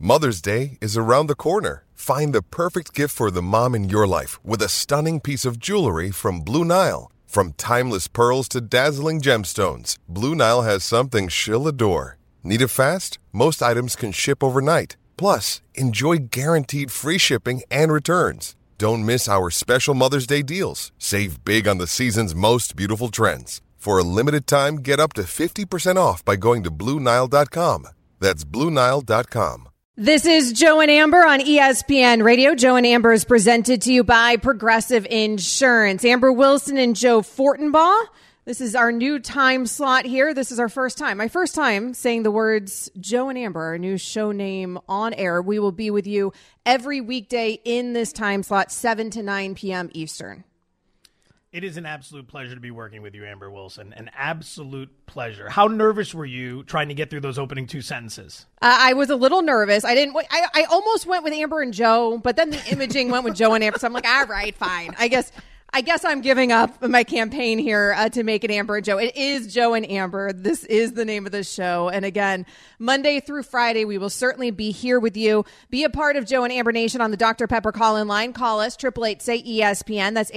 Mother's Day is around the corner. Find the perfect gift for the mom in your life with a stunning piece of jewelry from Blue Nile. From timeless pearls to dazzling gemstones, Blue Nile has something she'll adore. Need it fast? Most items can ship overnight. Plus, enjoy guaranteed free shipping and returns. Don't miss our special Mother's Day deals. Save big on the season's most beautiful trends. For a limited time, get up to 50% off by going to BlueNile.com. That's BlueNile.com. This is Joe and Amber on ESPN Radio. Joe and Amber is presented to you by Progressive Insurance. Amber Wilson and Joe Fortenbaugh. This is our new time slot here. This is our first time. My first time saying the words Joe and Amber, our new show name on air. We will be with you every weekday in this time slot, 7 to 9 p.m. Eastern. It is an absolute pleasure to be working with you, Amber Wilson. An absolute pleasure. How nervous were you trying to get through those opening two sentences? I was a little nervous. I almost went with Amber and Joe, but then the imaging went with Joe and Amber. So I'm like, all right, fine. I guess I'm giving up my campaign here to make it Amber and Joe. It is Joe and Amber. This is the name of the show. And again, Monday through Friday, we will certainly be here with you. Be a part of Joe and Amber Nation on the Dr. Pepper call-in line. Call us, 888-SAY-ESPN. That's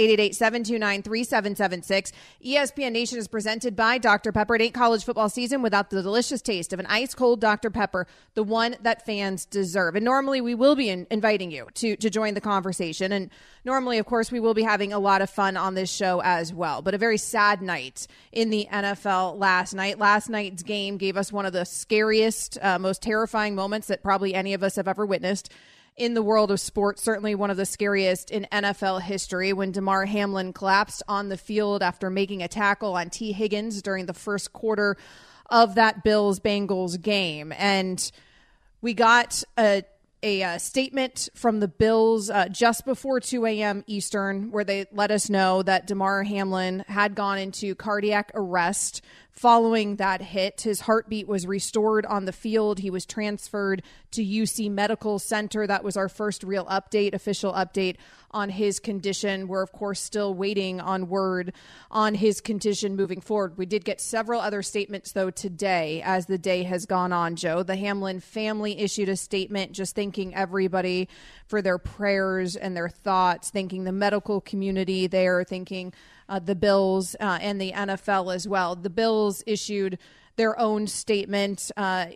888-729-3776. ESPN Nation is presented by Dr. Pepper. It ain't college football season without the delicious taste of an ice-cold Dr. Pepper, the one that fans deserve. And normally we will be inviting you to join the conversation. And normally, of course, we will be having a lot of fun on this show as well. But a very sad night in the NFL last night. Last night's game gave us one of the scariest, most terrifying moments that probably any of us have ever witnessed in the world of sports. Certainly one of the scariest in NFL history, when Damar Hamlin collapsed on the field after making a tackle on T. Higgins during the first quarter of that Bills-Bengals game. And we got a statement from the Bills just before 2 a.m. Eastern, where they let us know that Damar Hamlin had gone into cardiac arrest following that hit. His heartbeat was restored on the field. He was transferred to UC Medical Center. That was our first real official update on his condition. We're, of course, still waiting on word on his condition moving forward. We did get several other statements, though, today as the day has gone on, Joe. The Hamlin family issued a statement just thanking everybody for their prayers and their thoughts, thanking the medical community there, thanking the Bills and the NFL as well. The Bills issued their own statement,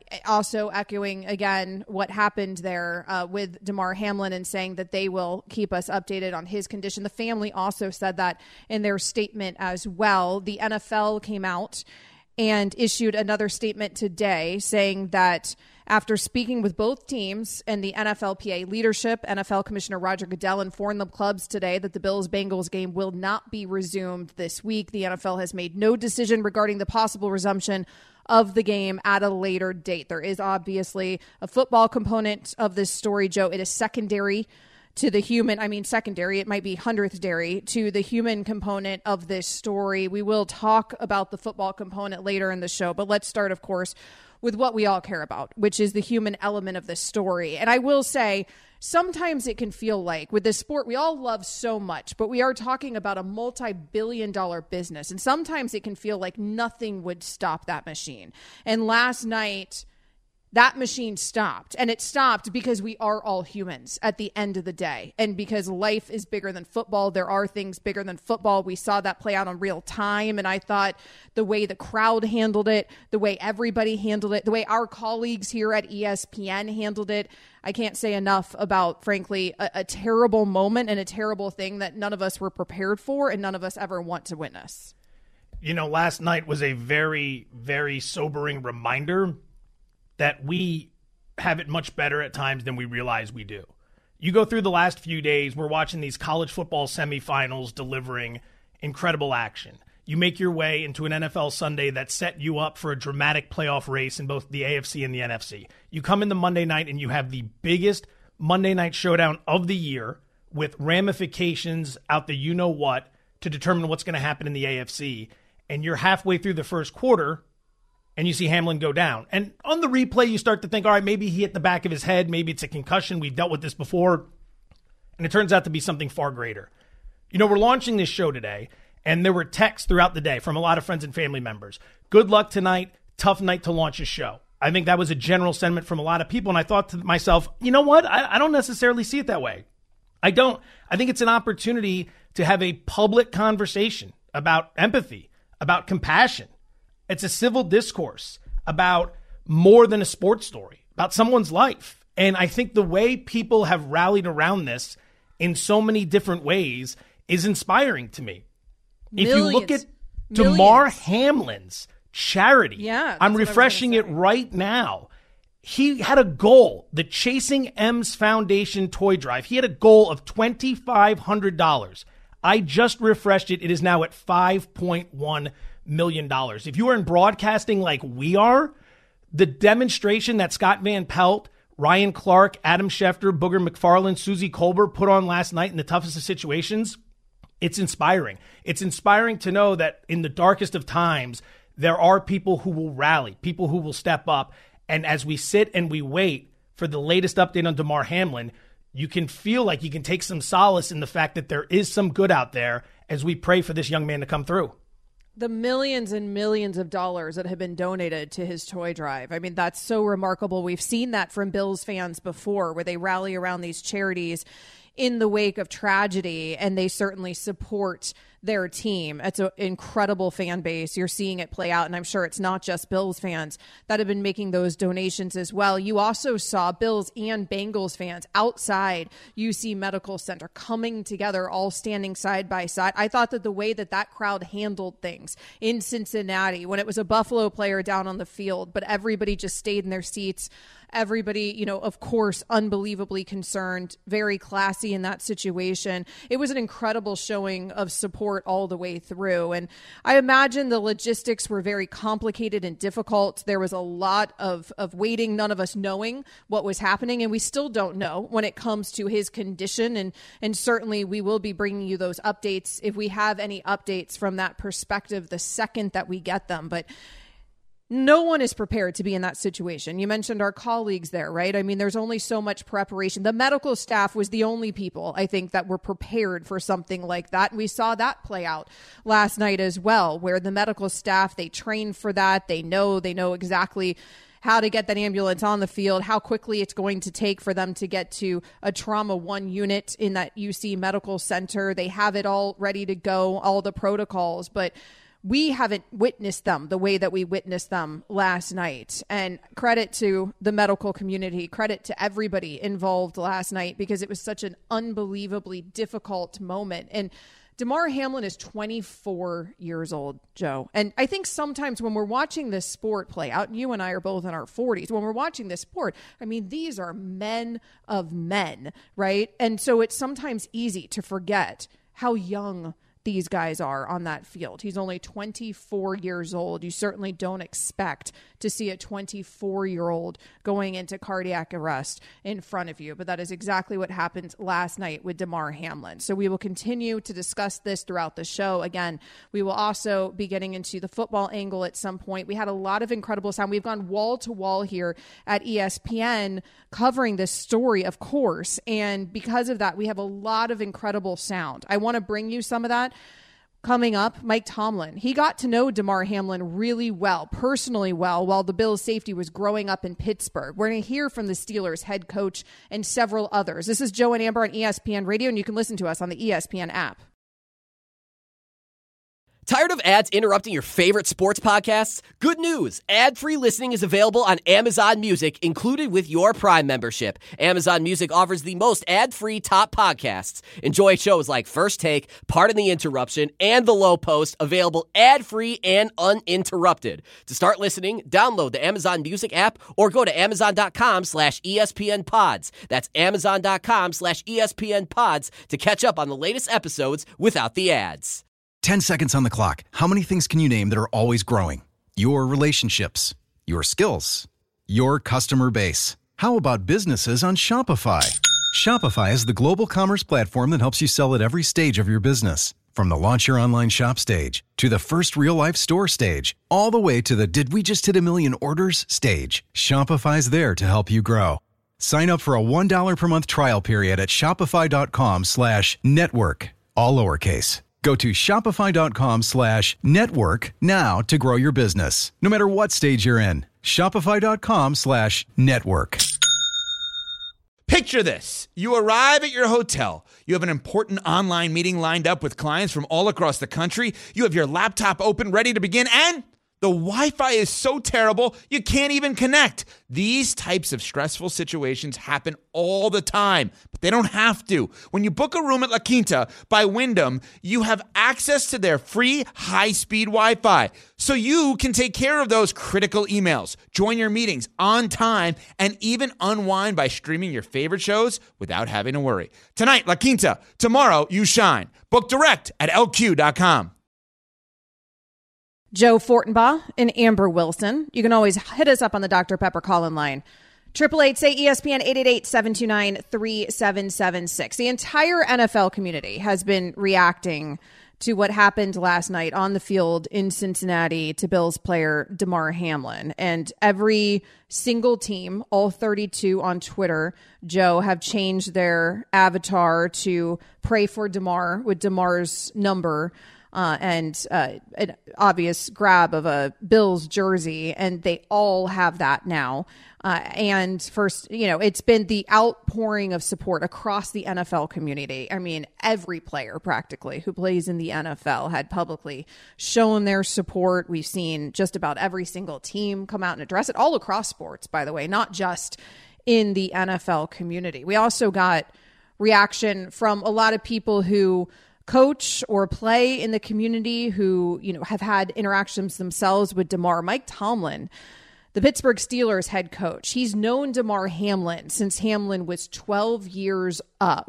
also echoing again what happened there with Damar Hamlin and saying that they will keep us updated on his condition. The family also said that in their statement as well. The NFL came out and issued another statement today saying that after speaking with both teams and the NFLPA leadership, NFL Commissioner Roger Goodell informed the clubs today that the Bills-Bengals game will not be resumed this week. The NFL has made no decision regarding the possible resumption of the game at a later date. There is obviously a football component of this story, Joe. It is secondary to the human, secondary, it might be hundredth dairy to the human component of this story. We will talk about the football component later in the show, but let's start, of course, with what we all care about, which is the human element of this story. And I will say, sometimes it can feel like with this sport we all love so much, but we are talking about a multi-billion-dollar business. And sometimes it can feel like nothing would stop that machine. And last night, that machine stopped, and it stopped because we are all humans at the end of the day. And because life is bigger than football, there are things bigger than football. We saw that play out on real time. And I thought the way the crowd handled it, the way everybody handled it, the way our colleagues here at ESPN handled it, I can't say enough about, frankly, a terrible moment and a terrible thing that none of us were prepared for and none of us ever want to witness. You know, last night was a very, very sobering reminder that we have it much better at times than we realize we do. You go through the last few days, we're watching these college football semifinals delivering incredible action. You make your way into an NFL Sunday that set you up for a dramatic playoff race in both the AFC and the NFC. You come into Monday night and you have the biggest Monday night showdown of the year with ramifications out the you-know-what to determine what's going to happen in the AFC. And you're halfway through the first quarter and you see Hamlin go down. And on the replay, you start to think, all right, maybe he hit the back of his head. Maybe it's a concussion. We've dealt with this before. And it turns out to be something far greater. You know, we're launching this show today, and there were texts throughout the day from a lot of friends and family members. Good luck tonight. Tough night to launch a show. I think that was a general sentiment from a lot of people. And I thought to myself, you know what? I don't necessarily see it that way. I don't. I think it's an opportunity to have a public conversation about empathy, about compassion. It's a civil discourse about more than a sports story, about someone's life. And I think the way people have rallied around this in so many different ways is inspiring to me. If you look at Damar Hamlin's charity, I'm refreshing it right now. He had a goal, the Chasing M's Foundation toy drive. He had a goal of $2,500. I just refreshed it. It is now at $5.1 million. If you are in broadcasting like we are, the demonstration that Scott Van Pelt, Ryan Clark, Adam Schefter, Booger McFarland, Susie Colbert put on last night in the toughest of situations, it's inspiring. It's inspiring to know that in the darkest of times, there are people who will rally, people who will step up. And as we sit and we wait for the latest update on Damar Hamlin, you can feel like you can take some solace in the fact that there is some good out there as we pray for this young man to come through. The millions and millions of dollars that have been donated to his toy drive. I mean, that's so remarkable. We've seen that from Bills fans before, where they rally around these charities in the wake of tragedy, and they certainly support their team. It's an incredible fan base. You're seeing it play out, and I'm sure it's not just Bills fans that have been making those donations as well. You also saw Bills and Bengals fans outside UC Medical Center coming together, all standing side by side. I thought that the way that that crowd handled things in Cincinnati, when it was a Buffalo player down on the field, but everybody just stayed in their seats. Everybody, you know, of course, unbelievably concerned, very classy in that situation. It was an incredible showing of support all the way through. And I imagine the logistics were very complicated and difficult. There was a lot of waiting, none of us knowing what was happening. And we still don't know when it comes to his condition. And certainly we will be bringing you those updates if we have any updates from that perspective the second that we get them. But no one is prepared to be in that situation. You mentioned our colleagues there, right? I mean, there's only so much preparation. The medical staff was the only people, I think, that were prepared for something like that. And we saw that play out last night as well, where the medical staff, they trained for that. They know exactly how to get that ambulance on the field, how quickly it's going to take for them to get to a trauma 1 unit in that UC Medical Center. They have it all ready to go, all the protocols, but we haven't witnessed them the way that we witnessed them last night. And credit to the medical community, credit to everybody involved last night, because it was such an unbelievably difficult moment. And Damar Hamlin is 24 years old, Joe. And I think sometimes when we're watching this sport play out, and you and I are both in our 40s, when we're watching this sport, I mean, these are men of men, right? And so it's sometimes easy to forget how young these guys are on that field. He's only 24 years old. You certainly don't expect to see a 24-year-old going into cardiac arrest in front of you, but that is exactly what happened last night with Damar Hamlin. So we will continue to discuss this throughout the show. Again, we will also be getting into the football angle at some point. We had a lot of incredible sound. We've gone wall to wall here at ESPN covering this story, of course, and because of that, we have a lot of incredible sound. I want to bring you some of that. Coming up, Mike Tomlin. He got to know Damar Hamlin really well, personally well, while the Bills' safety was growing up in Pittsburgh. We're going to hear from the Steelers' head coach and several others. This is Joe and Amber on ESPN Radio, and you can listen to us on the ESPN app. Tired of ads interrupting your favorite sports podcasts? Good news! Ad-free listening is available on Amazon Music, included with your Prime membership. Amazon Music offers the most ad-free top podcasts. Enjoy shows like First Take, Pardon the Interruption, and The Low Post, available ad-free and uninterrupted. To start listening, download the Amazon Music app or go to Amazon.com/ESPN Pods. That's Amazon.com/ESPN Pods to catch up on the latest episodes without the ads. 10 seconds on the clock. How many things can you name that are always growing? Your relationships, your skills, your customer base. How about businesses on Shopify? Shopify is the global commerce platform that helps you sell at every stage of your business. From the launch your online shop stage, to the first real-life store stage, all the way to the did we just hit a million orders stage. Shopify's there to help you grow. Sign up for a $1 per month trial period at shopify.com/network, all lowercase. Go to shopify.com/network now to grow your business, no matter what stage you're in. Shopify.com/network. Picture this. You arrive at your hotel. You have an important online meeting lined up with clients from all across the country. You have your laptop open, ready to begin, and the Wi-Fi is so terrible, you can't even connect. These types of stressful situations happen all the time, but they don't have to. When you book a room at La Quinta by Wyndham, you have access to their free high-speed Wi-Fi, so you can take care of those critical emails, join your meetings on time, and even unwind by streaming your favorite shows without having to worry. Tonight, La Quinta. Tomorrow, you shine. Book direct at LQ.com. Joe Fortenbaugh and Amber Wilson. You can always hit us up on the Dr. Pepper call-in line. 888-SAY-ESPN, 888-729-3776. The entire NFL community has been reacting to what happened last night on the field in Cincinnati to Bills player Damar Hamlin. And every single team, all 32 on Twitter, Joe, have changed their avatar to pray for Damar with Damar's number. And an obvious grab of a Bills jersey, and they all have that now. And first, it's been the outpouring of support across the NFL community. I mean, every player practically who plays in the NFL had publicly shown their support. We've seen just about every single team come out and address it, all across sports, by the way, not just in the NFL community. We also got reaction from a lot of people who coach or play in the community who, have had interactions themselves with Damar. Mike Tomlin, the Pittsburgh Steelers head coach, he's known Damar Hamlin since Hamlin was 12 years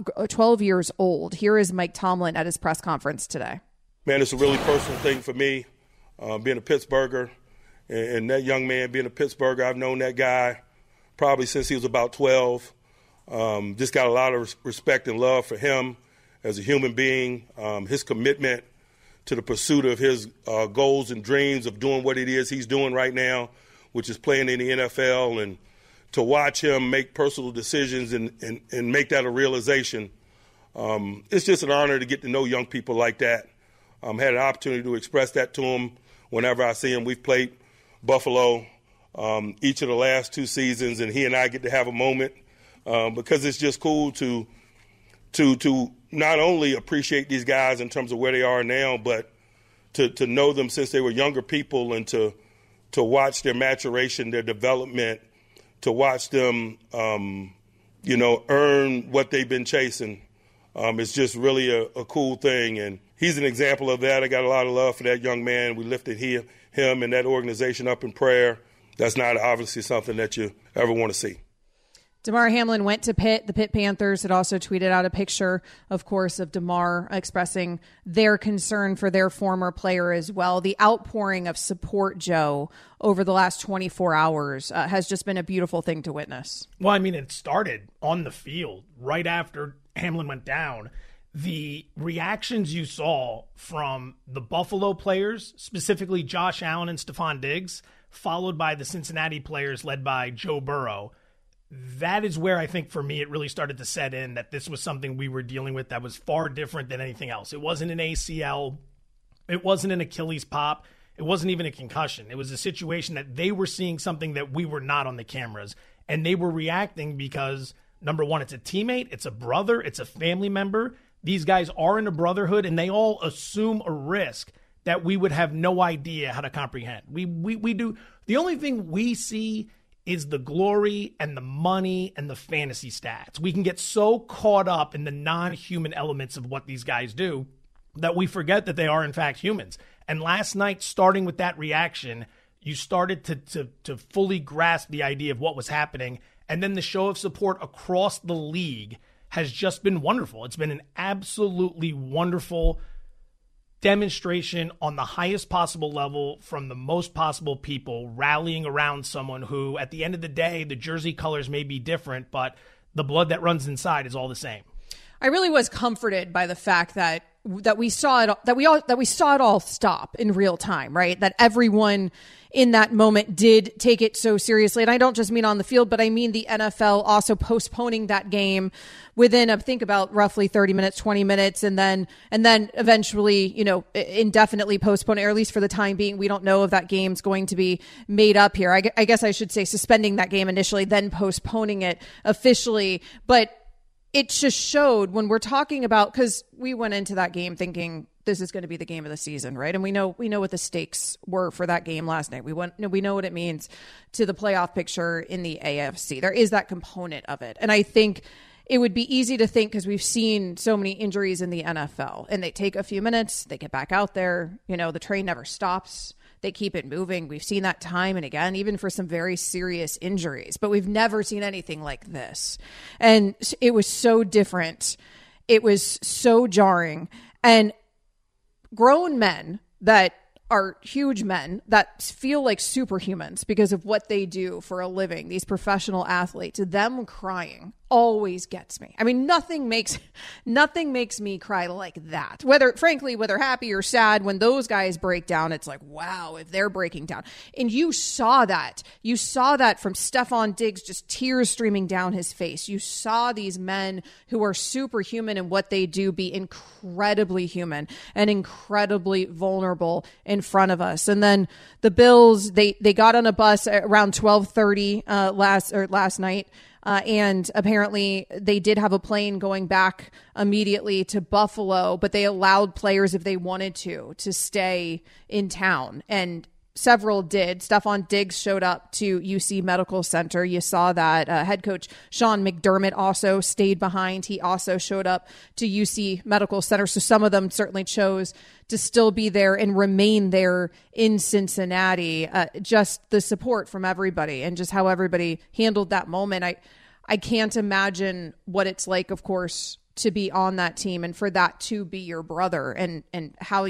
old. Here is Mike Tomlin at his press conference today. Man, it's a really personal thing for me, being a Pittsburgher, and that young man being a Pittsburgher. I've known that guy probably since he was about 12. Just got a lot of respect and love for him as a human being, his commitment to the pursuit of his goals and dreams of doing what it is he's doing right now, which is playing in the NFL, and to watch him make personal decisions and make that a realization. It's just an honor to get to know young people like that. Had an opportunity to express that to him whenever I see him. We've played Buffalo each of the last 2 seasons, and he and I get to have a moment because it's just cool to not only appreciate these guys in terms of where they are now, but to know them since they were younger people, and to watch their maturation, their development, to watch them, earn what they've been chasing. It's just really a cool thing, and he's an example of that. I got a lot of love for that young man. We lifted him and that organization up in prayer. That's not obviously something that you ever want to see. Damar Hamlin went to Pitt. The Pitt Panthers had also tweeted out a picture, of course, of Damar expressing their concern for their former player as well. The outpouring of support, Joe, over the last 24 hours has just been a beautiful thing to witness. Well, I mean, it started on the field right after Hamlin went down. The reactions you saw from the Buffalo players, specifically Josh Allen and Stephon Diggs, followed by the Cincinnati players led by Joe Burrow, that is where I think for me it really started to set in that this was something we were dealing with that was far different than anything else. It wasn't an ACL. It wasn't an Achilles pop. It wasn't even a concussion. It was a situation that they were seeing something that we were not on the cameras. And they were reacting because, number one, it's a teammate, it's a brother, it's a family member. These guys are in a brotherhood, and they all assume a risk that we would have no idea how to comprehend. We do. The only thing we see is the glory and the money and the fantasy stats. We can get so caught up in the non-human elements of what these guys do that we forget that they are in fact humans. And last night, starting with that reaction, you started to fully grasp the idea of what was happening. And then the show of support across the league has just been wonderful. It's been an absolutely wonderful demonstration on the highest possible level from the most possible people rallying around someone who, at the end of the day, the jersey colors may be different, but the blood that runs inside is all the same. I really was comforted by the fact that we saw it all stop in real time, right? That everyone in that moment did take it so seriously. And I don't just mean on the field, but I mean the NFL also postponing that game within, think about roughly 30 minutes, 20 minutes, and then eventually, indefinitely postponing, or at least for the time being. We don't know if that game's going to be made up here. I guess I should say suspending that game initially, then postponing it officially. But it just showed when we're talking about, because we went into that game thinking this is going to be the game of the season, right? And we know what the stakes were for that game last night. We know what it means to the playoff picture in the AFC. There is that component of it. And I think it would be easy to think, because we've seen so many injuries in the NFL, and they take a few minutes, they get back out there, the train never stops. They keep it moving. We've seen that time and again, even for some very serious injuries, but we've never seen anything like this. And it was so different. It was so jarring. And grown men that are huge men that feel like superhumans because of what they do for a living, these professional athletes, them crying always gets me. I mean, nothing makes me cry like that. Whether happy or sad, when those guys break down, it's like, wow, if they're breaking down. And you saw that from Stefon Diggs, just tears streaming down his face. You saw these men who are superhuman in what they do be incredibly human and incredibly vulnerable in front of us. And then the Bills, they got on a bus around 12:30 last night. And apparently they did have a plane going back immediately to Buffalo, but they allowed players, if they wanted to stay in town. And several did. Stefon Diggs showed up to UC Medical Center. You saw that. Head coach Sean McDermott also stayed behind. He also showed up to UC Medical Center. So some of them certainly chose to still be there and remain there in Cincinnati. Just the support from everybody and just how everybody handled that moment. I can't imagine what it's like, of course, to be on that team and for that to be your brother and how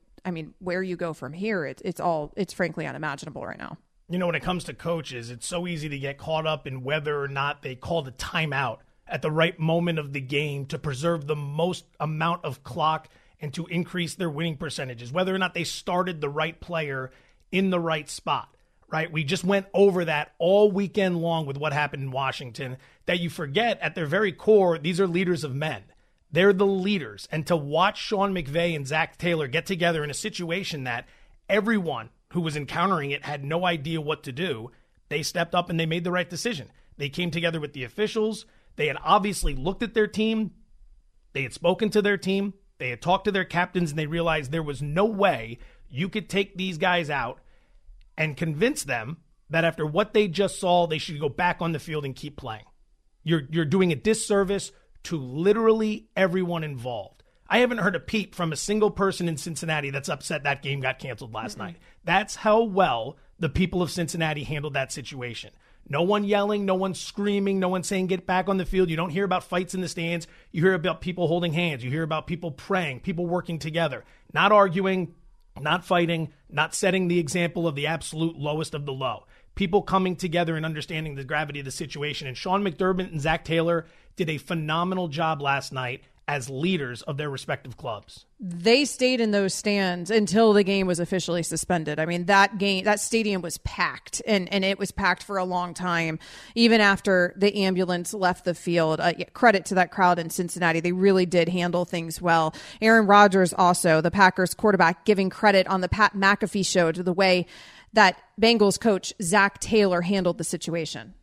where you go from here. It's frankly unimaginable right now. When it comes to coaches, it's so easy to get caught up in whether or not they called a timeout at the right moment of the game to preserve the most amount of clock and to increase their winning percentages, whether or not they started the right player in the right spot, right? We just went over that all weekend long with what happened in Washington, that you forget at their very core, these are leaders of men. They're the leaders. And to watch Sean McVay and Zach Taylor get together in a situation that everyone who was encountering it had no idea what to do, they stepped up and they made the right decision. They came together with the officials. They had obviously looked at their team. They had spoken to their team. They had talked to their captains, and they realized there was no way you could take these guys out and convince them that after what they just saw, they should go back on the field and keep playing. You're doing a disservice to literally everyone involved. I haven't heard a peep from a single person in Cincinnati that's upset that game got canceled last night. That's how well the people of Cincinnati handled that situation. No one yelling, no one screaming, no one saying get back on the field. You don't hear about fights in the stands. You hear about people holding hands. You hear about people praying, people working together, not arguing, not fighting, not setting the example of the absolute lowest of the low. People coming together and understanding the gravity of the situation. And Sean McDermott and Zach Taylor did a phenomenal job last night as leaders of their respective clubs. They stayed in those stands until the game was officially suspended. I mean, that stadium was packed, and it was packed for a long time, even after the ambulance left the field. Credit to that crowd in Cincinnati. They really did handle things well. Aaron Rodgers also, the Packers quarterback, giving credit on the Pat McAfee show to the way that Bengals coach Zach Taylor handled the situation.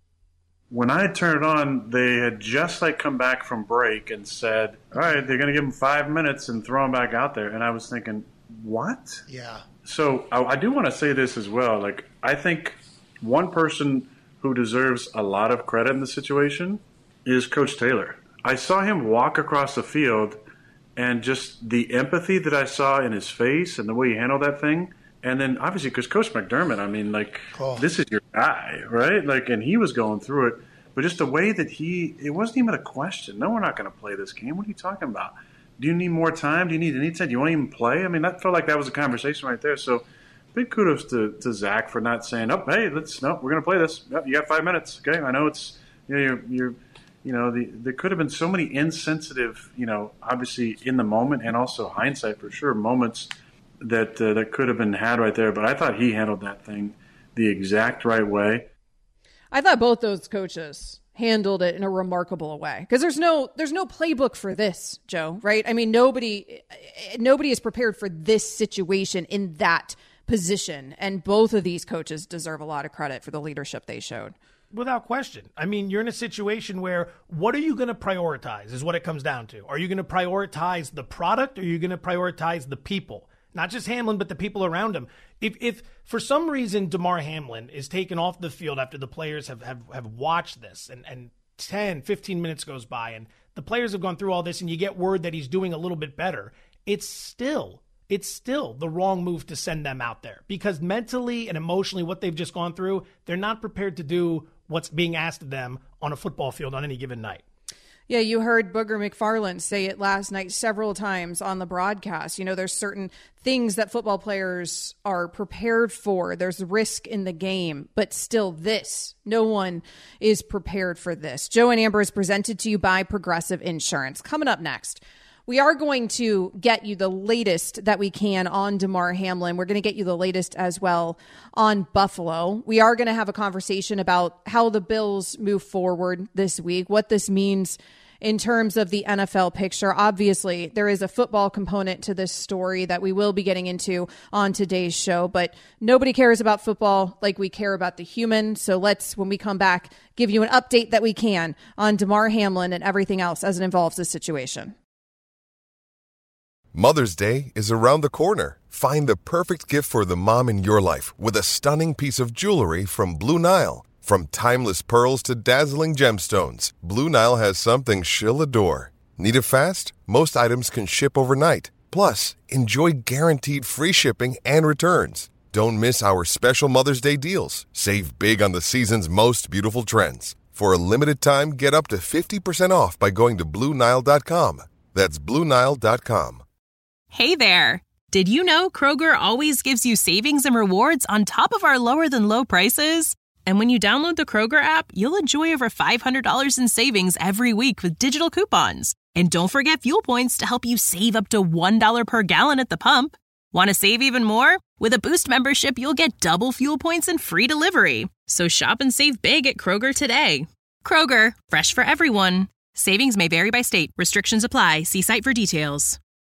When I turned it on, they had just come back from break and said, all right, they're going to give him 5 minutes and throw him back out there. And I was thinking, what? Yeah. So I do want to say this as well. I think one person who deserves a lot of credit in the situation is Coach Taylor. I saw him walk across the field, and just the empathy that I saw in his face and the way he handled that thing. And then obviously, because Coach McDermott, this is your guy, right? And he was going through it. But just the way that it wasn't even a question. No, we're not going to play this game. What are you talking about? Do you need more time? Do you need any time? Do you want to even play? I mean, that felt like that was a conversation right there. So big kudos to Zach for not saying, we're going to play this. Yep, you got 5 minutes. Okay, I know it's, you're there could have been so many insensitive, obviously in the moment and also hindsight for sure, moments that could have been had right there. But I thought he handled that thing the exact right way. I thought both those coaches handled it in a remarkable way, because there's no playbook for this, Joe, right? I mean, nobody is prepared for this situation in that position, and both of these coaches deserve a lot of credit for the leadership they showed. Without question. I mean, you're in a situation where what are you going to prioritize is what it comes down to. Are you going to prioritize the product, or are you going to prioritize the people? Not just Hamlin, but the people around him. If for some reason Damar Hamlin is taken off the field after the players have watched this and 10, 15 minutes goes by and the players have gone through all this and you get word that he's doing a little bit better, it's still the wrong move to send them out there, because mentally and emotionally what they've just gone through, they're not prepared to do what's being asked of them on a football field on any given night. Yeah, you heard Booger McFarland say it last night several times on the broadcast. There's certain things that football players are prepared for. There's risk in the game, but still no one is prepared for this. Joe and Amber is presented to you by Progressive Insurance. Coming up next, we are going to get you the latest that we can on Damar Hamlin. We're going to get you the latest as well on Buffalo. We are going to have a conversation about how the Bills move forward this week, what this means in terms of the NFL picture. Obviously, there is a football component to this story that we will be getting into on today's show, but nobody cares about football like we care about the human. So let's, when we come back, give you an update that we can on Damar Hamlin and everything else as it involves this situation. Mother's Day is around the corner. Find the perfect gift for the mom in your life with a stunning piece of jewelry from Blue Nile. From timeless pearls to dazzling gemstones, Blue Nile has something she'll adore. Need it fast? Most items can ship overnight. Plus, enjoy guaranteed free shipping and returns. Don't miss our special Mother's Day deals. Save big on the season's most beautiful trends. For a limited time, get up to 50% off by going to BlueNile.com. That's BlueNile.com. Hey there. Did you know Kroger always gives you savings and rewards on top of our lower than low prices? And when you download the Kroger app, you'll enjoy over $500 in savings every week with digital coupons. And don't forget fuel points to help you save up to $1 per gallon at the pump. Want to save even more? With a Boost membership, you'll get double fuel points and free delivery. So shop and save big at Kroger today. Kroger, fresh for everyone. Savings may vary by state. Restrictions apply. See site for details.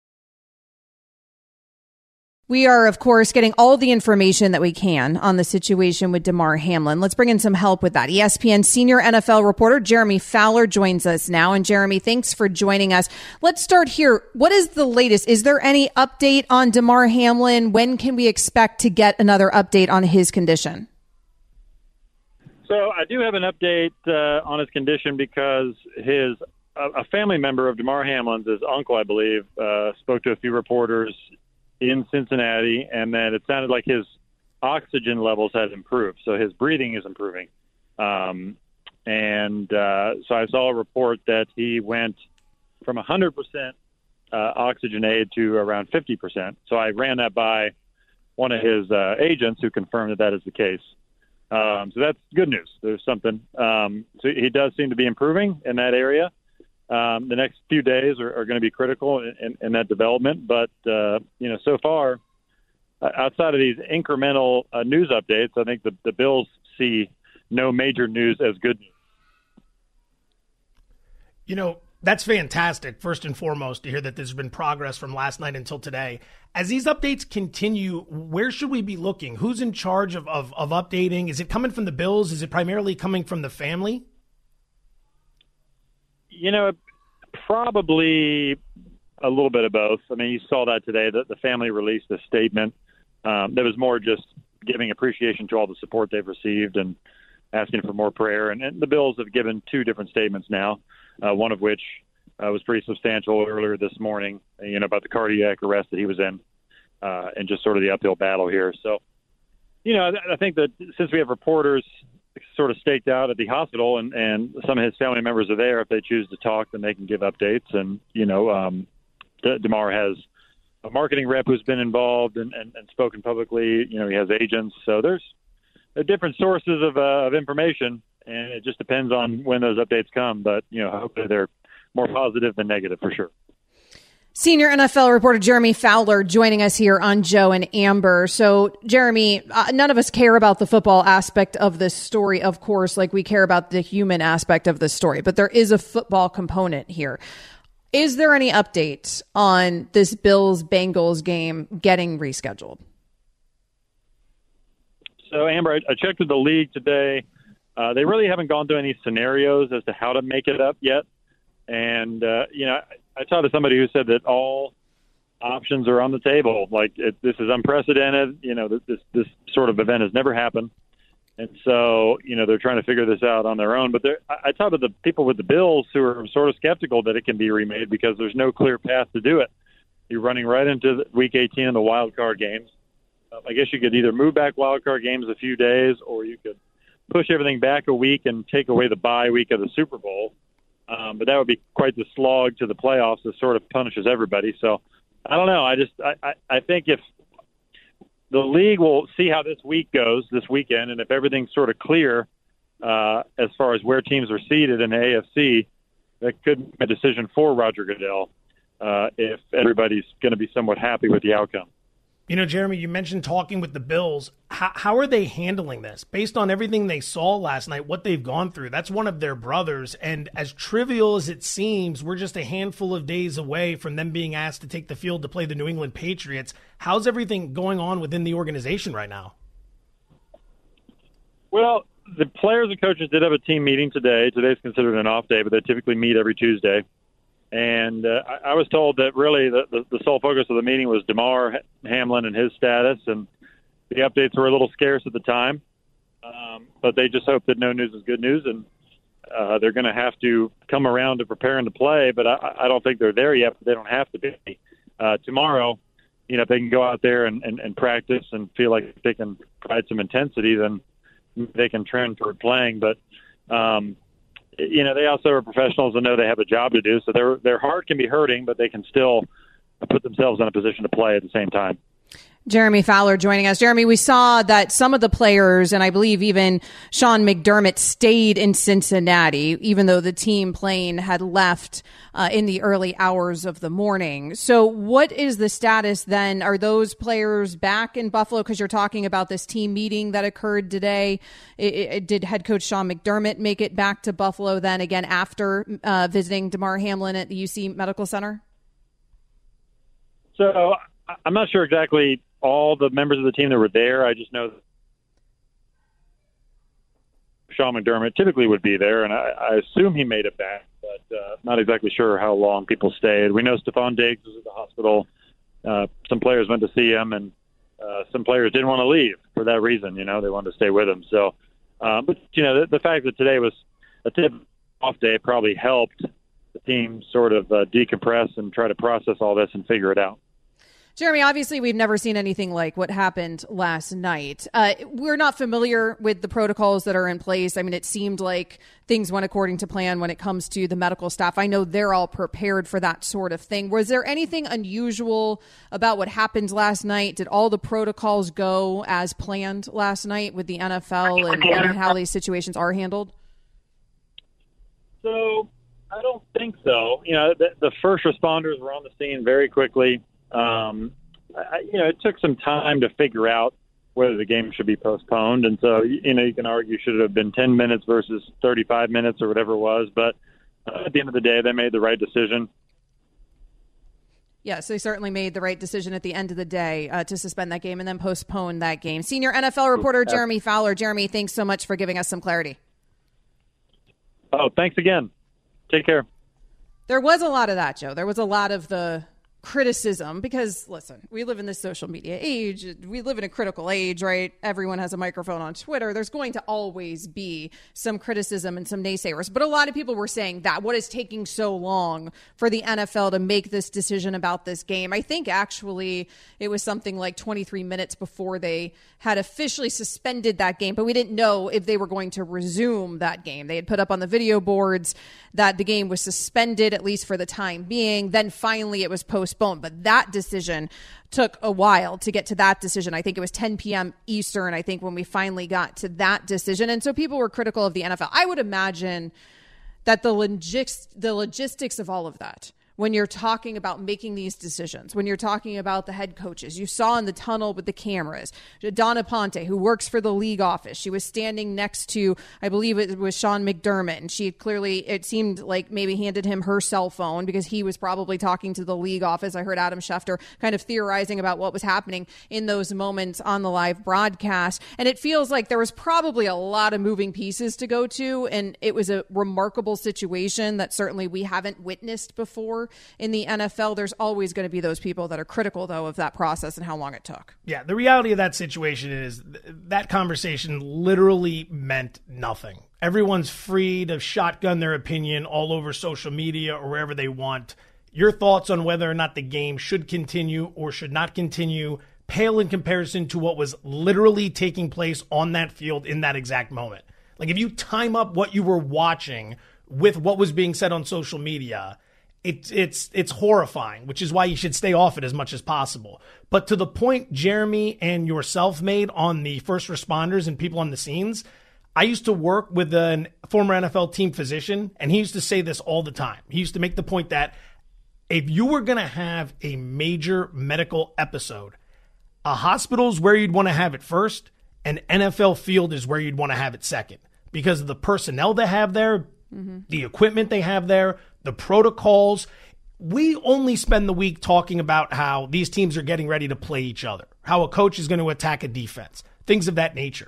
We are, of course, getting all the information that we can on the situation with Damar Hamlin. Let's bring in some help with that. ESPN senior NFL reporter Jeremy Fowler joins us now. And Jeremy, thanks for joining us. Let's start here. What is the latest? Is there any update on Damar Hamlin? When can we expect to get another update on his condition? So I do have an update on his condition because a family member of Damar Hamlin's, his uncle, I believe, spoke to a few reporters in Cincinnati, and then it sounded like his oxygen levels had improved. So his breathing is improving. So I saw a report that he went from 100% oxygen aid to around 50%. So I ran that by one of his agents who confirmed that is the case. So that's good news. There's something. So he does seem to be improving in that area. The next few days are going to be critical in that development. But, so far, outside of these incremental news updates, I think the Bills see no major news as good news. That's fantastic, first and foremost, to hear that there's been progress from last night until today. As these updates continue, where should we be looking? Who's in charge of updating? Is it coming from the Bills? Is it primarily coming from the family? Probably a little bit of both. I mean, you saw that today, that the family released a statement that was more just giving appreciation to all the support they've received and asking for more prayer. And the Bills have given two different statements now, one of which was pretty substantial earlier this morning, about the cardiac arrest that he was in and just sort of the uphill battle here. So, I think that since we have reporters sort of staked out at the hospital and some of his family members are there, if they choose to talk, then they can give updates. And, Damar has a marketing rep who's been involved and spoken publicly. He has agents. So there's different sources of information. and it just depends on when those updates come. But, hopefully they're more positive than negative for sure. Senior NFL reporter Jeremy Fowler joining us here on Joe and Amber. So, Jeremy, none of us care about the football aspect of this story, of course, like we care about the human aspect of the story, but there is a football component here. Is there any update on this Bills-Bengals game getting rescheduled? So, Amber, I checked with the league today. They really haven't gone through any scenarios as to how to make it up yet. And, I talked to somebody who said that all options are on the table. Like, this is unprecedented. This sort of event has never happened. And so, they're trying to figure this out on their own. But I talked to the people with the Bills who are sort of skeptical that it can be remade because there's no clear path to do it. You're running right into Week 18 in the wild card games. I guess you could either move back wild card games a few days, or you could push everything back a week and take away the bye week of the Super Bowl. But that would be quite the slog to the playoffs that sort of punishes everybody. So I don't know. I think if the league will see how this week goes this weekend, and if everything's sort of clear as far as where teams are seated in the AFC, that could be a decision for Roger Goodell if everybody's going to be somewhat happy with the outcome. Jeremy, you mentioned talking with the Bills. How are they handling this? Based on everything they saw last night, what they've gone through, that's one of their brothers. And as trivial as it seems, we're just a handful of days away from them being asked to take the field to play the New England Patriots. How's everything going on within the organization right now? Well, the players and coaches did have a team meeting today. Today's considered an off day, but they typically meet every Tuesday. And I was told that really the sole focus of the meeting was Damar Hamlin and his status, and the updates were a little scarce at the time. But they just hope that no news is good news, and they're going to have to come around to preparing to play. But I don't think they're there yet, but they don't have to be. Tomorrow, if they can go out there and practice and feel like they can provide some intensity, then they can trend toward playing. But they also are professionals and know they have a job to do. So their heart can be hurting, but they can still put themselves in a position to play at the same time. Jeremy Fowler joining us. Jeremy, we saw that some of the players, and I believe even Sean McDermott, stayed in Cincinnati, even though the team plane had left in the early hours of the morning. So what is the status then? Are those players back in Buffalo? Because you're talking about this team meeting that occurred today. Did head coach Sean McDermott make it back to Buffalo then again after visiting Damar Hamlin at the UC Medical Center? So I'm not sure exactly all the members of the team that were there. I just know that Sean McDermott typically would be there, and I assume he made it back, but not exactly sure how long people stayed. We know Stephon Diggs was at the hospital. Some players went to see him, and some players didn't want to leave for that reason. They wanted to stay with him. So, but the fact that today was a tip-off day probably helped the team sort of decompress and try to process all this and figure it out. Jeremy, obviously we've never seen anything like what happened last night. We're not familiar with the protocols that are in place. I mean, it seemed like things went according to plan when it comes to the medical staff. I know they're all prepared for that sort of thing. Was there anything unusual about what happened last night? Did all the protocols go as planned last night with the NFL and how these situations are handled? So I don't think so. The first responders were on the scene very quickly. It took some time to figure out whether the game should be postponed. And so, you can argue should it have been 10 minutes versus 35 minutes or whatever it was. But at the end of the day, they made the right decision. Yes, they certainly made the right decision at the end of the day to suspend that game and then postpone that game. Senior NFL reporter Jeremy Fowler. Jeremy, thanks so much for giving us some clarity. Oh, thanks again. Take care. There was a lot of that, Joe. There was a lot of the criticism because, listen, we live in this social media age. We live in a critical age, right? Everyone has a microphone on Twitter. There's going to always be some criticism and some naysayers. But a lot of people were saying that what is taking so long for the NFL to make this decision about this game? I think actually it was something like 23 minutes before they had officially suspended that game, but we didn't know if they were going to resume that game. They had put up on the video boards that the game was suspended, at least for the time being. Then finally it was postponed postponed. But that decision took a while to get to that decision. I think it was 10 p.m. Eastern, I think, when we finally got to that decision. And so people were critical of the NFL. I would imagine that the logistics of all of that, when you're talking about making these decisions, when you're talking about the head coaches, you saw in the tunnel with the cameras, Donna Ponte, who works for the league office, she was standing next to, I believe it was Sean McDermott, and she clearly, it seemed like maybe handed him her cell phone because he was probably talking to the league office. I heard Adam Schefter kind of theorizing about what was happening in those moments on the live broadcast. And it feels like there was probably a lot of moving pieces to go to, and it was a remarkable situation that certainly we haven't witnessed before in the NFL. There's always going to be those people that are critical, though, of that process and how long it took. Yeah, the reality of that situation is that conversation literally meant nothing. Everyone's free to shotgun their opinion all over social media or wherever they want. Your thoughts on whether or not the game should continue or should not continue pale in comparison to what was literally taking place on that field in that exact moment. Like, if you time up what you were watching with what was being said on social media, it's horrifying, which is why you should stay off it as much as possible. But to the point Jeremy and yourself made on the first responders and people on the scenes, I used to work with a former NFL team physician, and he used to say this all the time. He used to make the point that if you were going to have a major medical episode, a hospital is where you'd want to have it first, and NFL field is where you'd want to have it second, because of the personnel they have there, the equipment they have there, the protocols. We only spend the week talking about how these teams are getting ready to play each other, how a coach is going to attack a defense, things of that nature.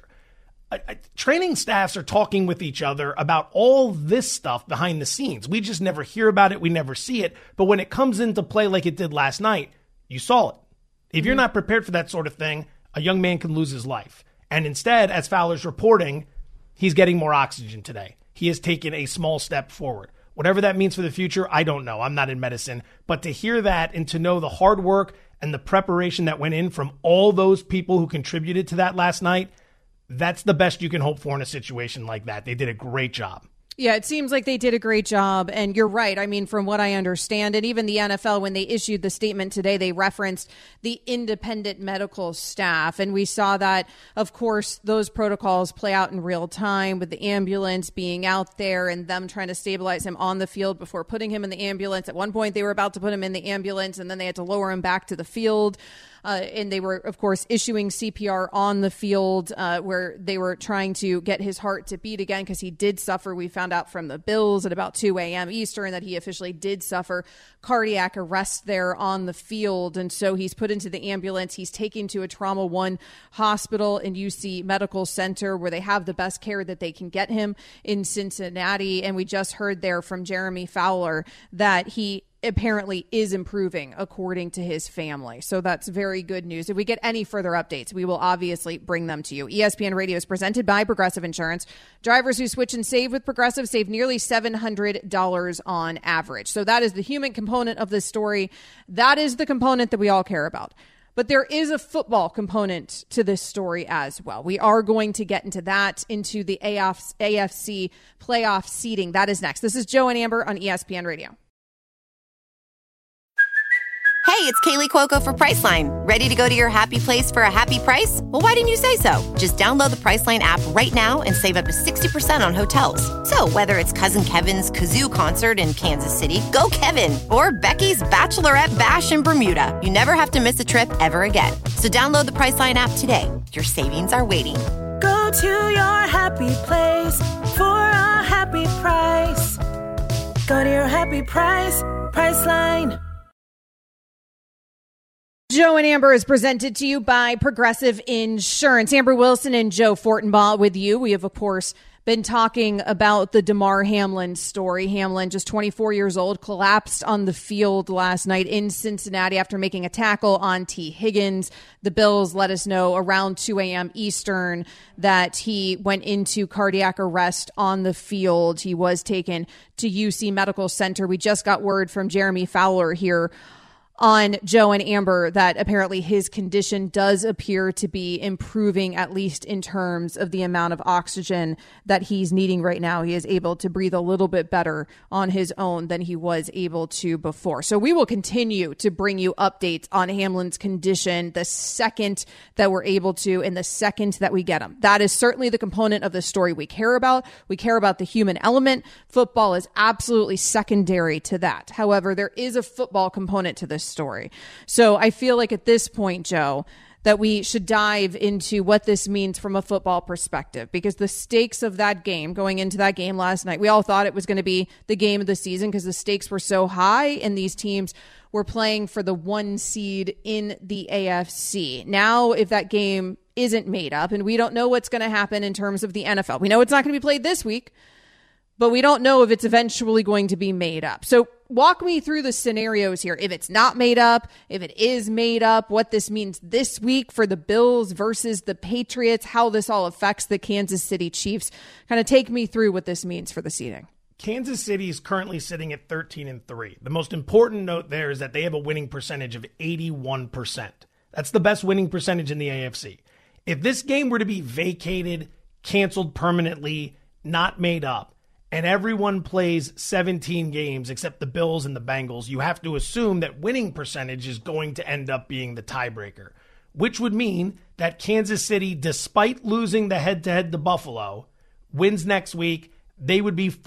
Training staffs are talking with each other about all this stuff behind the scenes. We just never hear about it. We never see it. But when it comes into play like it did last night, you saw it. If you're not prepared for that sort of thing, a young man can lose his life. And instead, as Fowler's reporting, he's getting more oxygen today. He has taken a small step forward. Whatever that means for the future, I don't know. I'm not in medicine. But to hear that and to know the hard work and the preparation that went in from all those people who contributed to that last night, that's the best you can hope for in a situation like that. They did a great job. Yeah, it seems like they did a great job. And you're right. I mean, from what I understand, and even the NFL, when they issued the statement today, they referenced the independent medical staff. And we saw that, of course, those protocols play out in real time with the ambulance being out there and them trying to stabilize him on the field before putting him in the ambulance. At one point, they were about to put him in the ambulance, and then they had to lower him back to the field. And they were, of course, issuing CPR on the field where they were trying to get his heart to beat again because he did suffer. We found out from the Bills at about 2 a.m. Eastern that he officially did suffer cardiac arrest there on the field. And so he's put into the ambulance. He's taken to a Trauma One hospital in UC Medical Center where they have the best care that they can get him in Cincinnati. And we just heard there from Jeremy Fowler that he apparently is improving according to his family. So that's very good news. If we get any further updates, we will obviously bring them to you. ESPN Radio is presented by Progressive Insurance. Drivers who switch and save with Progressive save nearly $700 on average. So that is the human component of this story. That is the component that we all care about. But there is a football component to this story as well. We are going to get into that, into the AFC playoff seeding. That is next. This is Joe and Amber on ESPN Radio. Hey, it's Kaylee Cuoco for Priceline. Ready to go to your happy place for a happy price? Well, why didn't you say so? Just download the Priceline app right now and save up to 60% on hotels. So whether it's Cousin Kevin's Kazoo Concert in Kansas City, go Kevin, or Becky's Bachelorette Bash in Bermuda, you never have to miss a trip ever again. So download the Priceline app today. Your savings are waiting. Go to your happy place for a happy price. Go to your happy price, Priceline. Joe and Amber is presented to you by Progressive Insurance. Amber Wilson and Joe Fortenbaugh with you. We have, of course, been talking about the Damar Hamlin story. Hamlin, just 24 years old, collapsed on the field last night in Cincinnati after making a tackle on T. Higgins. The Bills let us know around 2 a.m. Eastern that he went into cardiac arrest on the field. He was taken to UC Medical Center. We just got word from Jeremy Fowler here on Joe and Amber that apparently his condition does appear to be improving, at least in terms of the amount of oxygen that he's needing right now. He is able to breathe a little bit better on his own than he was able to before. So we will continue to bring you updates on Hamlin's condition the second that we're able to and the second that we get him. That is certainly the component of the story we care about. We care about the human element. Football is absolutely secondary to that. However, there is a football component to this story. So I feel like at this point, Joe, that we should dive into what this means from a football perspective, because the stakes of that game, going into that game last night, we all thought it was going to be the game of the season because the stakes were so high and these teams were playing for the 1 seed in the AFC. Now, if that game isn't made up, and we don't know what's going to happen in terms of the NFL, we know it's not going to be played this week, but we don't know if it's eventually going to be made up. So walk me through the scenarios here. If it's not made up, if it is made up, what this means this week for the Bills versus the Patriots, how this all affects the Kansas City Chiefs. Kind of take me through what this means for the seeding. Kansas City is currently sitting at 13-3. The most important note there is that they have a winning percentage of 81%. That's the best winning percentage in the AFC. If this game were to be vacated, canceled permanently, not made up, and everyone plays 17 games except the Bills and the Bengals, you have to assume that winning percentage is going to end up being the tiebreaker, which would mean that Kansas City, despite losing the head-to-head to Buffalo, wins next week. They would be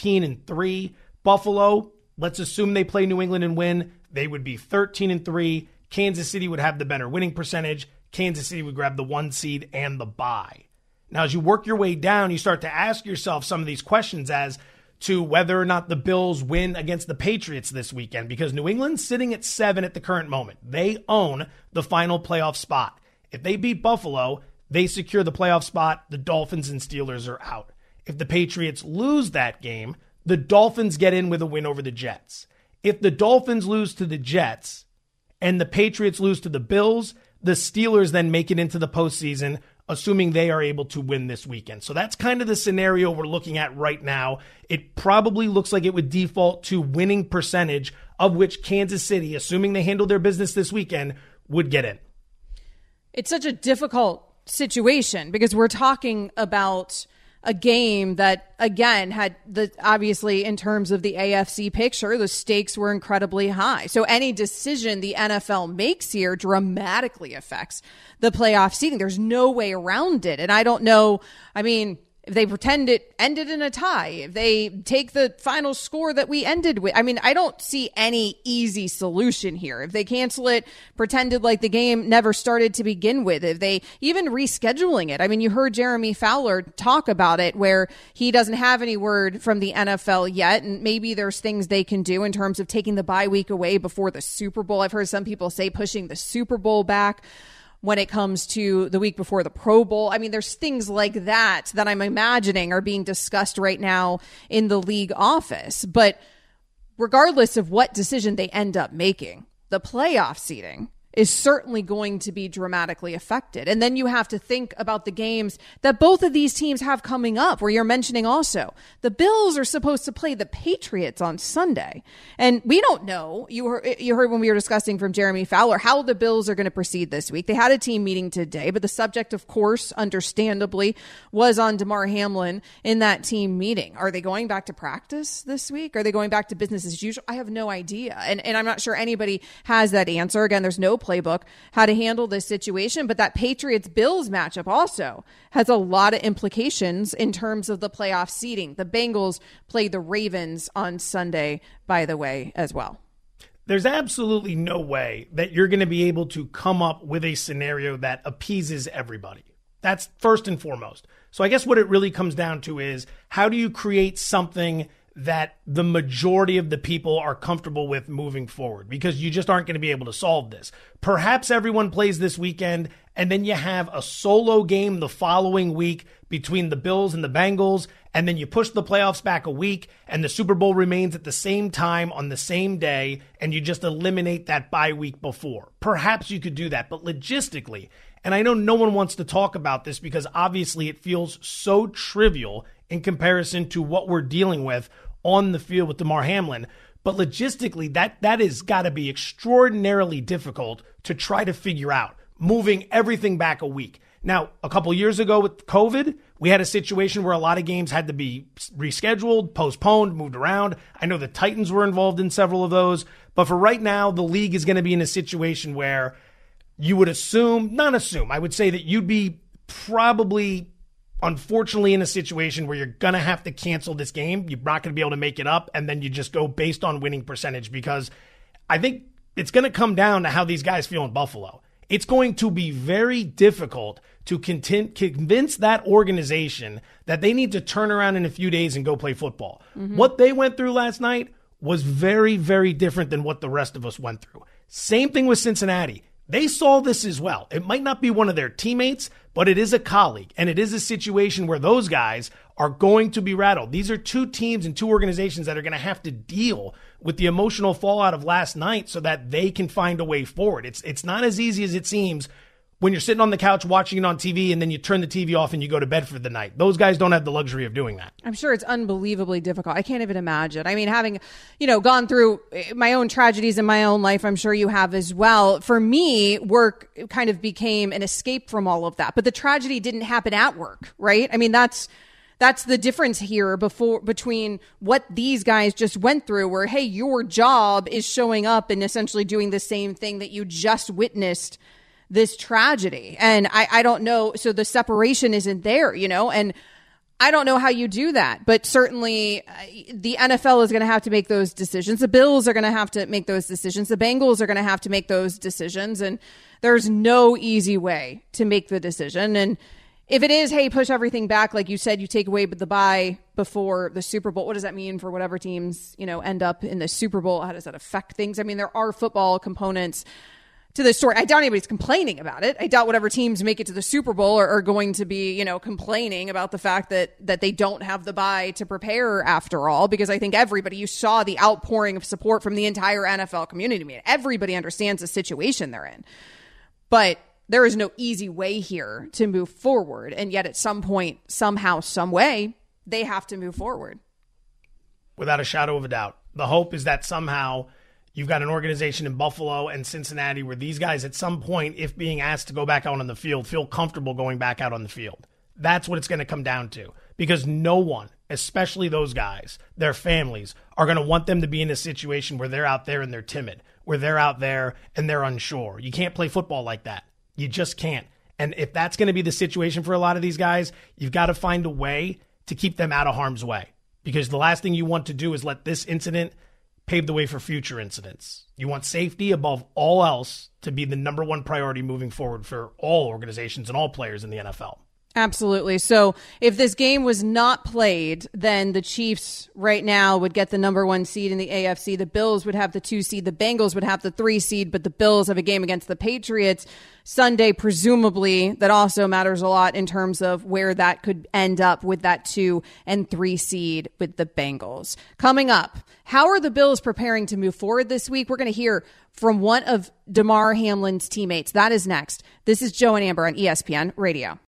14-3. Buffalo, let's assume they play New England and win. They would be 13-3. Kansas City would have the better winning percentage. Kansas City would grab the 1 seed and the bye. Now, as you work your way down, you start to ask yourself some of these questions as to whether or not the Bills win against the Patriots this weekend, because New England's sitting at 7 at the current moment. They own the final playoff spot. If they beat Buffalo, they secure the playoff spot. The Dolphins and Steelers are out. If the Patriots lose that game, the Dolphins get in with a win over the Jets. If the Dolphins lose to the Jets and the Patriots lose to the Bills, the Steelers then make it into the postseason, assuming they are able to win this weekend. So that's kind of the scenario we're looking at right now. It probably looks like it would default to winning percentage, of which Kansas City, assuming they handle their business this weekend, would get in. It's such a difficult situation because we're talking about a game that, again, had obviously in terms of the AFC picture, the stakes were incredibly high. So any decision the NFL makes here dramatically affects the playoff seeding. There's no way around it. And I don't know, if they pretend it ended in a tie, if they take the final score that we ended with, I don't see any easy solution here. If they cancel it, pretended like the game never started to begin with, if they even rescheduling it. You heard Jeremy Fowler talk about it where he doesn't have any word from the NFL yet. And maybe there's things they can do in terms of taking the bye week away before the Super Bowl. I've heard some people say pushing the Super Bowl back when it comes to the week before the Pro Bowl. There's things like that I'm imagining are being discussed right now in the league office. But regardless of what decision they end up making, the playoff seeding is certainly going to be dramatically affected. And then you have to think about the games that both of these teams have coming up, where you're mentioning also the Bills are supposed to play the Patriots on Sunday. And we don't know. You heard when we were discussing from Jeremy Fowler how the Bills are going to proceed this week. They had a team meeting today, but the subject, of course, understandably, was on Damar Hamlin in that team meeting. Are they going back to practice this week? Are they going back to business as usual? I have no idea. And I'm not sure anybody has that answer. Again, there's no playbook how to handle this situation, but that Patriots-Bills matchup also has a lot of implications in terms of the playoff seeding. The Bengals play the Ravens on Sunday, by the way, as well. There's absolutely no way that you're going to be able to come up with a scenario that appeases everybody. That's first and foremost. So I guess what it really comes down to is, how do you create something that the majority of the people are comfortable with moving forward? Because you just aren't going to be able to solve this. Perhaps everyone plays this weekend, and then you have a solo game the following week between the Bills and the Bengals, and then you push the playoffs back a week, and the Super Bowl remains at the same time on the same day, and you just eliminate that bye week before. Perhaps you could do that, but logistically, and I know no one wants to talk about this because obviously it feels so trivial in comparison to what we're dealing with on the field with Damar Hamlin. But logistically, that has got to be extraordinarily difficult to try to figure out, moving everything back a week. Now, a couple years ago with COVID, we had a situation where a lot of games had to be rescheduled, postponed, moved around. I know the Titans were involved in several of those. But for right now, the league is going to be in a situation where you would I would say that you'd be probably, unfortunately, in a situation where you're going to have to cancel this game. You're not going to be able to make it up, and then you just go based on winning percentage, because I think it's going to come down to how these guys feel in Buffalo. It's going to be very difficult to convince that organization that they need to turn around in a few days and go play football. Mm-hmm. What they went through last night was very, very different than what the rest of us went through. Same thing with Cincinnati. They saw this as well. It might not be one of their teammates, but it is a colleague, and it is a situation where those guys are going to be rattled. These are two teams and two organizations that are going to have to deal with the emotional fallout of last night so that they can find a way forward. It's not as easy as it seems when you're sitting on the couch watching it on TV and then you turn the TV off and you go to bed for the night. Those guys don't have the luxury of doing that. I'm sure it's unbelievably difficult. I can't even imagine. I mean, having, gone through my own tragedies in my own life, I'm sure you have as well. For me, work kind of became an escape from all of that. But the tragedy didn't happen at work, right? I mean, that's the difference here between what these guys just went through, where, hey, your job is showing up and essentially doing the same thing that you just witnessed this tragedy. And I don't know. So the separation isn't there, and I don't know how you do that. But certainly the NFL is going to have to make those decisions. The Bills are going to have to make those decisions. The Bengals are going to have to make those decisions. And there's no easy way to make the decision. And if it is, hey, push everything back, like you said, you take away the bye before the Super Bowl, what does that mean for whatever teams, end up in the Super Bowl? How does that affect things? I mean, there are football components to this story. I doubt anybody's complaining about it. I doubt whatever teams make it to the Super Bowl are going to be, complaining about the fact that they don't have the bye to prepare after all, because I think you saw the outpouring of support from the entire NFL community. I mean, everybody understands the situation they're in. But there is no easy way here to move forward. And yet at some point, somehow, some way, they have to move forward. Without a shadow of a doubt. The hope is that somehow you've got an organization in Buffalo and Cincinnati where these guys at some point, if being asked to go back out on the field, feel comfortable going back out on the field. That's what it's going to come down to, because no one, especially those guys, their families, are going to want them to be in a situation where they're out there and they're timid, where they're out there and they're unsure. You can't play football like that. You just can't. And if that's going to be the situation for a lot of these guys, you've got to find a way to keep them out of harm's way, because the last thing you want to do is let this incident pave the way for future incidents. You want safety above all else to be the number one priority moving forward for all organizations and all players in the NFL. Absolutely. So if this game was not played, then the Chiefs right now would get the number 1 seed in the AFC. The Bills would have the 2 seed. The Bengals would have the 3 seed, but the Bills have a game against the Patriots Sunday, presumably. That also matters a lot in terms of where that could end up with that 2 and 3 seed with the Bengals. Coming up, how are the Bills preparing to move forward this week? We're going to hear from one of Damar Hamlin's teammates. That is next. This is Joe and Amber on ESPN Radio.